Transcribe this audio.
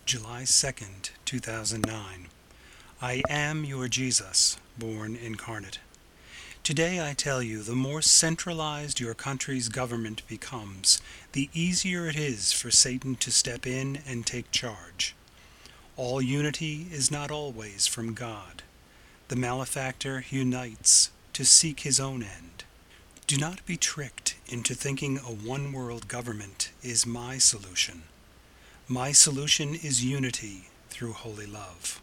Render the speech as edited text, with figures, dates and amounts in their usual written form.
July 2nd, 2009. I am your Jesus, born incarnate. Today I tell you, the more centralized your country's government becomes, the easier it is for Satan to step in and take charge. All unity is not always from God. The malefactor unites to seek his own end. Do not be tricked into thinking a one-world government is my solution. My solution is unity through holy love.